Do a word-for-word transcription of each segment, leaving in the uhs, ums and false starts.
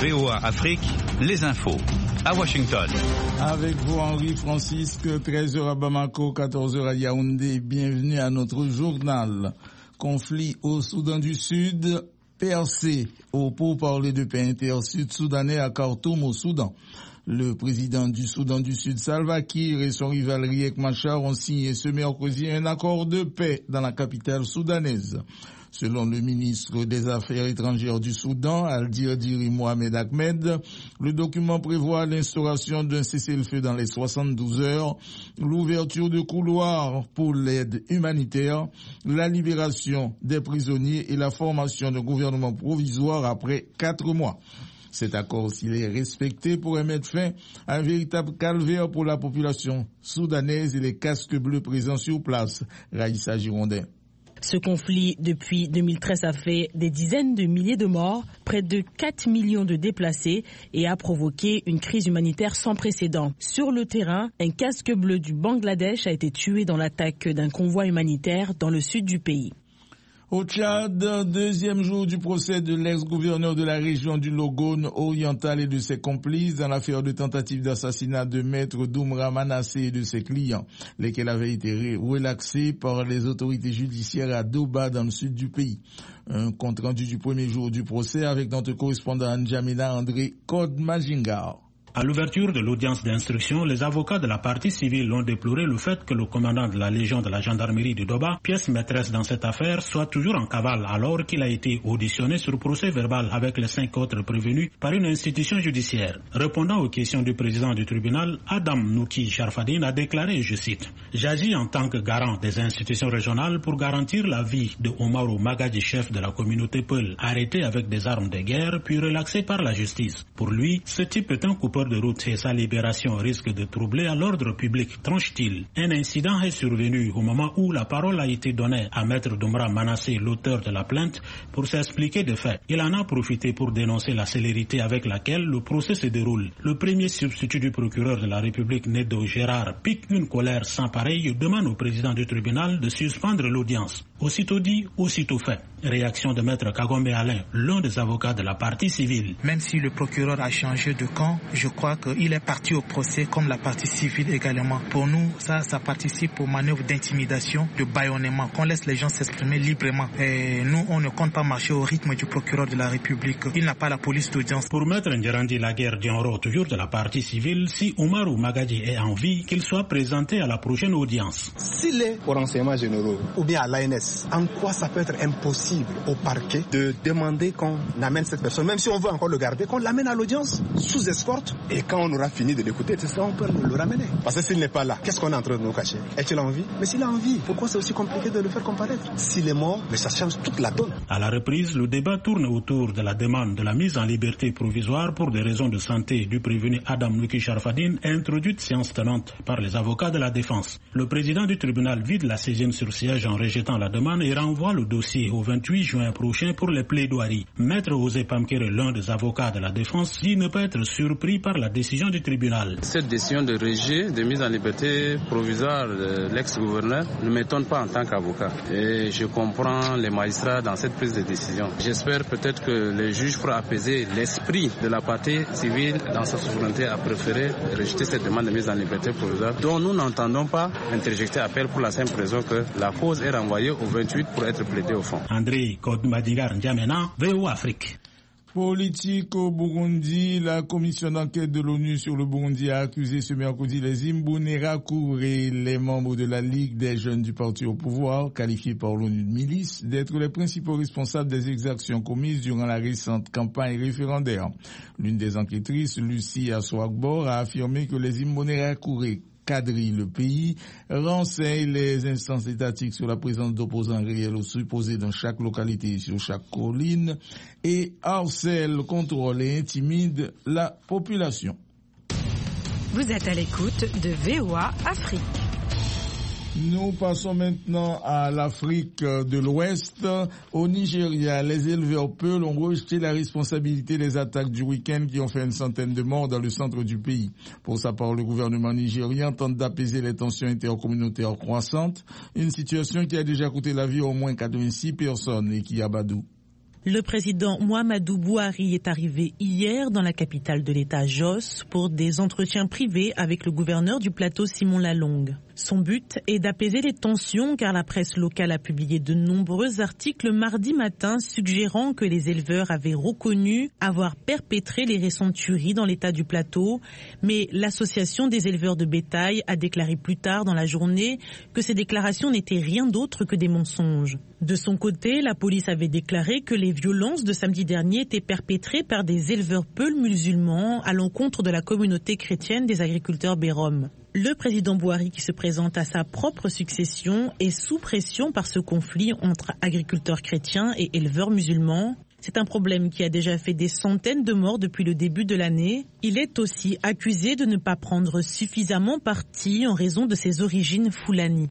V O A Afrique, les infos. À Washington. Avec vous, Henri Francisque, treize heures à Bamako, quatorze heures à Yaoundé. Bienvenue à notre journal. Conflit au Soudan du Sud, percé au pourparlers de paix inter-sud-soudanais à Khartoum au Soudan. Le président du Soudan du Sud, Salva Kiir, et son rival Riek Machar ont signé ce mercredi un accord de paix dans la capitale soudanaise. Selon le ministre des Affaires étrangères du Soudan, Al-Dirdiri Mohamed Ahmed, le document prévoit l'instauration d'un cessez-le-feu dans les soixante-douze heures, l'ouverture de couloirs pour l'aide humanitaire, la libération des prisonniers et la formation d'un gouvernement provisoire après quatre mois. Cet accord, s'il est respecté, pourrait mettre fin à un véritable calvaire pour la population soudanaise et les casques bleus présents sur place. Raïssa Girondin. Ce conflit, depuis deux mille treize, a fait des dizaines de milliers de morts, près de quatre millions de déplacés et a provoqué une crise humanitaire sans précédent. Sur le terrain, un casque bleu du Bangladesh a été tué dans l'attaque d'un convoi humanitaire dans le sud du pays. Au Tchad, deuxième jour du procès de l'ex-gouverneur de la région du Logone oriental et de ses complices dans l'affaire de tentative d'assassinat de Maître Doumra Manassé et de ses clients, lesquels avaient été relaxés par les autorités judiciaires à Doba dans le sud du pays. Un compte-rendu du premier jour du procès avec notre correspondant N'Djamena André Code-Majingar. À l'ouverture de l'audience d'instruction, les avocats de la partie civile ont déploré le fait que le commandant de la Légion de la gendarmerie de Doba, pièce maîtresse dans cette affaire, soit toujours en cavale alors qu'il a été auditionné sur procès verbal avec les cinq autres prévenus par une institution judiciaire. Répondant aux questions du président du tribunal, Adam Nouki Sharfadine a déclaré, je cite, « J'agis en tant que garant des institutions régionales pour garantir la vie de Omarou Magadji, chef de la communauté Peul, arrêté avec des armes de guerre puis relaxé par la justice. Pour lui, ce type est un coupeur de route et sa libération risque de troubler à l'ordre public, tranche-t-il. Un incident est survenu au moment où la parole a été donnée à Maître Doumra Manassé, l'auteur de la plainte, pour s'expliquer des faits. Il en a profité pour dénoncer la célérité avec laquelle le procès se déroule. Le premier substitut du procureur de la République, Nedo Gérard, pique une colère sans pareil et demande au président du tribunal de suspendre l'audience. Aussitôt dit, aussitôt fait. Réaction de Maître Kagombe Alain, l'un des avocats de la partie civile. Même si le procureur a changé de camp, je crois qu'il est parti au procès comme la partie civile également. Pour nous, ça, ça participe aux manœuvres d'intimidation, de bâillonnement, qu'on laisse les gens s'exprimer librement. Et nous, on ne compte pas marcher au rythme du procureur de la République. Il n'a pas la police d'audience. Pour Maître Ndjerandi Laguerre Dianro, toujours de la partie civile, si Omarou Magadji est en vie, qu'il soit présenté à la prochaine audience. S'il est aux renseignements généraux ou bien à l'A N S, en quoi ça peut être impossible au parquet de demander qu'on amène cette personne, même si on veut encore le garder, qu'on l'amène à l'audience sous escorte, et quand on aura fini de l'écouter, c'est ça, on peut le ramener. Parce que s'il n'est pas là, qu'est-ce qu'on est en train de nous cacher? Est-il en vie? Mais s'il est en vie, pourquoi c'est aussi compliqué de le faire comparaître? S'il est mort, mais ça change toute la donne. À la reprise, le débat tourne autour de la demande de la mise en liberté provisoire pour des raisons de santé du prévenu Adam Nouki Sharfadine, introduite séance tenante par les avocats de la défense. Le président du tribunal vide la saisine sur siège en rejetant la demande et renvoie le dossier au vingt-huit juin prochain pour les plaidoiries. Maître Osé Pamkere, l'un des avocats de la défense, dit ne pas être surpris par la décision du tribunal. Cette décision de rejet de mise en liberté provisoire de l'ex-gouverneur ne m'étonne pas en tant qu'avocat. Et je comprends les magistrats dans cette prise de décision. J'espère peut-être que les juges, pour apaiser l'esprit de la partie civile dans sa souveraineté, a préféré rejeter cette demande de mise en liberté provisoire dont nous n'entendons pas interjecter appel pour la simple raison que la cause est renvoyée au vingt-huit pour être plaidée au fond. André Code-Majingar N'Djamena, V O A Afrique. Politique au Burundi, la commission d'enquête de l'ONU sur le Burundi a accusé ce mercredi les Imbonerakure et les membres de la Ligue des jeunes du parti au pouvoir, qualifiés par l'ONU de milice, d'être les principaux responsables des exactions commises durant la récente campagne référendaire. L'une des enquêtrices, Lucie Aswagbor, a affirmé que les Imbonerakure quadrille le pays, renseigne les instances étatiques sur la présence d'opposants réels ou supposés dans chaque localité et sur chaque colline et harcèle, contrôle et intimide la population. Vous êtes à l'écoute de V O A Afrique. Nous passons maintenant à l'Afrique de l'Ouest. Au Nigeria, les éleveurs Peul ont rejeté la responsabilité des attaques du week-end qui ont fait une centaine de morts dans le centre du pays. Pour sa part, le gouvernement nigérien tente d'apaiser les tensions intercommunautaires croissantes, une situation qui a déjà coûté la vie à au moins quatre-vingt-six personnes et qui abat. Le président Muhammadu Buhari est arrivé hier dans la capitale de l'État, Jos, pour des entretiens privés avec le gouverneur du plateau, Simon Lalong. Son but est d'apaiser les tensions car la presse locale a publié de nombreux articles mardi matin suggérant que les éleveurs avaient reconnu avoir perpétré les récentes tueries dans l'État du plateau. Mais l'association des éleveurs de bétail a déclaré plus tard dans la journée que ces déclarations n'étaient rien d'autre que des mensonges. De son côté, la police avait déclaré que les violences de samedi dernier étaient perpétrées par des éleveurs peuls musulmans à l'encontre de la communauté chrétienne des agriculteurs Bérom. Le président Buhari, qui se présente à sa propre succession, est sous pression par ce conflit entre agriculteurs chrétiens et éleveurs musulmans. C'est un problème qui a déjà fait des centaines de morts depuis le début de l'année. Il est aussi accusé de ne pas prendre suffisamment parti en raison de ses origines foulani.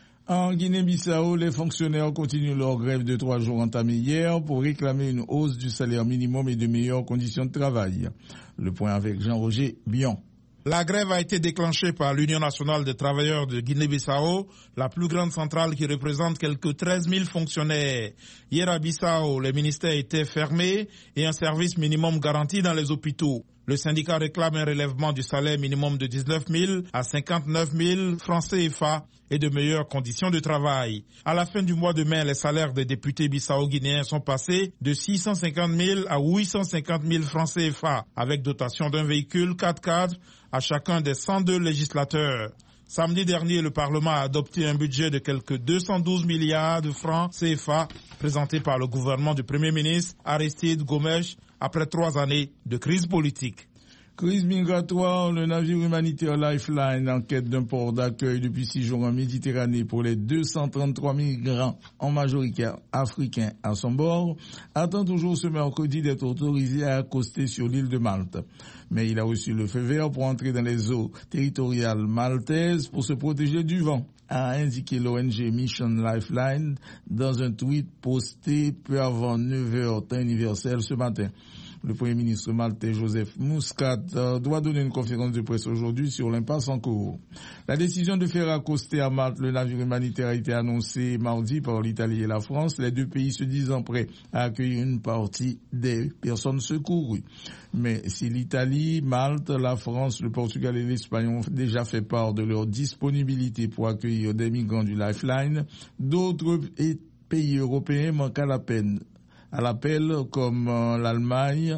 En Guinée-Bissau, les fonctionnaires continuent leur grève de trois jours entamée hier pour réclamer une hausse du salaire minimum et de meilleures conditions de travail. Le point avec Jean-Roger Bion. La grève a été déclenchée par l'Union nationale des travailleurs de Guinée-Bissau, la plus grande centrale qui représente quelques treize mille fonctionnaires. Hier à Bissau, les ministères étaient fermés et un service minimum garanti dans les hôpitaux. Le syndicat réclame un relèvement du salaire minimum de dix-neuf mille à cinquante-neuf mille francs C F A et de meilleures conditions de travail. À la fin du mois de mai, les salaires des députés bissau-guinéens sont passés de six cent cinquante mille à huit cent cinquante mille francs C F A, avec dotation d'un véhicule quatre-quatre à chacun des cent deux législateurs. Samedi dernier, le Parlement a adopté un budget de quelques deux cent douze milliards de francs C F A présenté par le gouvernement du Premier ministre Aristide Gomes après trois années de crise politique. Crise migratoire, le navire humanitaire Lifeline, en quête d'un port d'accueil depuis six jours en Méditerranée pour les deux cent trente-trois migrants, en majorité africains, à son bord, attend toujours ce mercredi d'être autorisé à accoster sur l'île de Malte. Mais il a reçu le feu vert pour entrer dans les eaux territoriales maltaises pour se protéger du vent, a indiqué l'O N G Mission Lifeline dans un tweet posté peu avant neuf heures temps universel ce matin. Le Premier ministre maltais Joseph Muscat doit donner une conférence de presse aujourd'hui sur l'impasse en cours. La décision de faire accoster à Malte le navire humanitaire a été annoncée mardi par l'Italie et la France, les deux pays se disant prêts à accueillir une partie des personnes secourues. Mais si l'Italie, Malte, la France, le Portugal et l'Espagne ont déjà fait part de leur disponibilité pour accueillir des migrants du Lifeline, d'autres pays européens manquent à la peine. à l'appel, comme euh, l'Allemagne,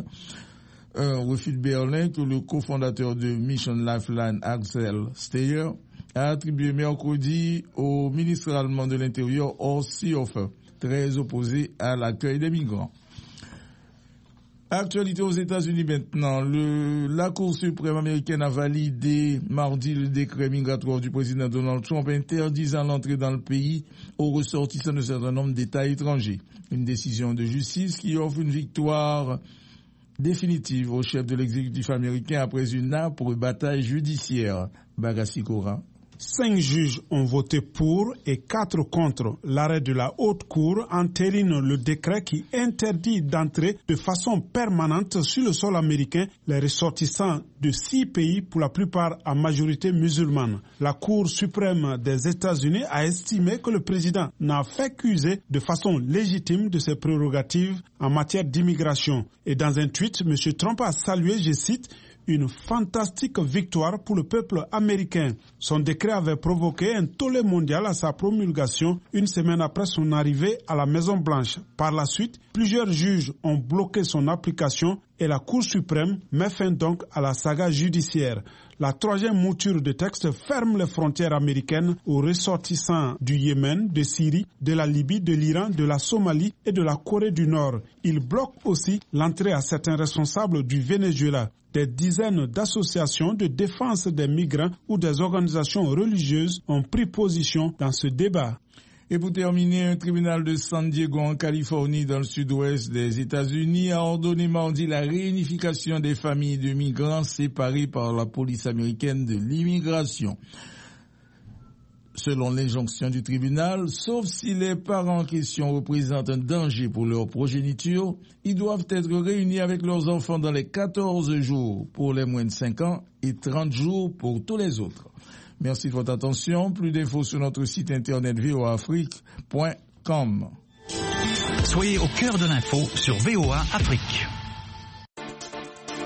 un refus de Berlin que le cofondateur de Mission Lifeline, Axel Steyer, a attribué mercredi au ministre allemand de l'Intérieur, Horst Seehofer, très opposé à l'accueil des migrants. Actualité aux États-Unis maintenant. Le, la Cour suprême américaine a validé mardi le décret migratoire du président Donald Trump interdisant l'entrée dans le pays aux ressortissants de certain nombre d'États étrangers. Une décision de justice qui offre une victoire définitive au chef de l'exécutif américain après une âpre bataille judiciaire. Bagassi Kora. Cinq juges ont voté pour et quatre contre. L'arrêt de la Haute Cour entérine le décret qui interdit d'entrer de façon permanente sur le sol américain les ressortissants de six pays, pour la plupart à majorité musulmane. La Cour suprême des États-Unis a estimé que le président n'a fait qu'user de façon légitime de ses prérogatives en matière d'immigration. Et dans un tweet, M. Trump a salué, je cite, une fantastique victoire pour le peuple américain. Son décret avait provoqué un tollé mondial à sa promulgation une semaine après son arrivée à la Maison-Blanche. Par la suite, plusieurs juges ont bloqué son application et la Cour suprême met fin donc à la saga judiciaire. La troisième mouture de texte ferme les frontières américaines aux ressortissants du Yémen, de Syrie, de la Libye, de l'Iran, de la Somalie et de la Corée du Nord. Il bloque aussi l'entrée à certains responsables du Venezuela. Des dizaines d'associations de défense des migrants ou des organisations religieuses ont pris position dans ce débat. Et pour terminer, un tribunal de San Diego en Californie, dans le sud-ouest des États-Unis, a ordonné mardi la réunification des familles de migrants séparées par la police américaine de l'immigration. Selon l'injonction du tribunal, sauf si les parents en question représentent un danger pour leur progéniture, ils doivent être réunis avec leurs enfants dans les quatorze jours pour les moins de cinq ans et trente jours pour tous les autres. Merci de votre attention. Plus d'infos sur notre site internet v o afrique point com. Soyez au cœur de l'info sur V O A Afrique.